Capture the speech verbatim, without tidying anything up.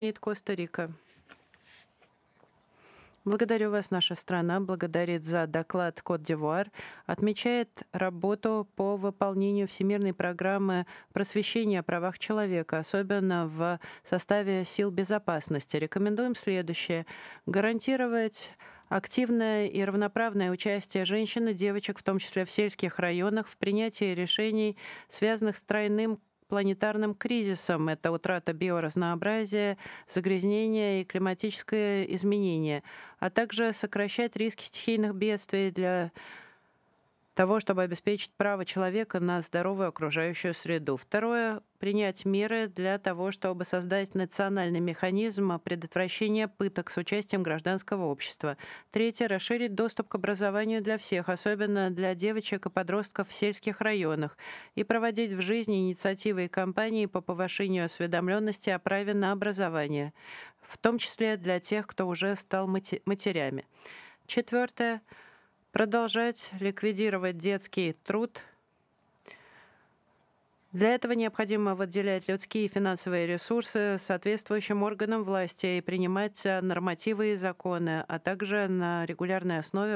имеет Коста-Рика. Благодарю вас. Наша страна благодарит за доклад Кот-д'Ивуар, отмечает работу по выполнению Всемирной программы просвещения о правах человека, особенно в составе сил безопасности. Рекомендуем следующее. Гарантировать активное и равноправное участие женщин и девочек, в том числе в сельских районах, в принятии решений, связанных с тройным планетарным кризисом. Это утрата биоразнообразия, загрязнение и климатическое изменение, а также сокращать риски стихийных бедствий для того, чтобы обеспечить право человека на здоровую окружающую среду. Второе. Принять меры для того, чтобы создать национальный механизм предотвращения пыток с участием гражданского общества. Третье. Расширить доступ к образованию для всех, особенно для девочек и подростков в сельских районах, и проводить в жизни инициативы и кампании по повышению осведомленности о праве на образование, в том числе для тех, кто уже стал мати- матерями. Четвертое. Продолжать ликвидировать детский труд. Для этого необходимо выделять людские и финансовые ресурсы соответствующим органам власти и принимать нормативы и законы, а также на регулярной основе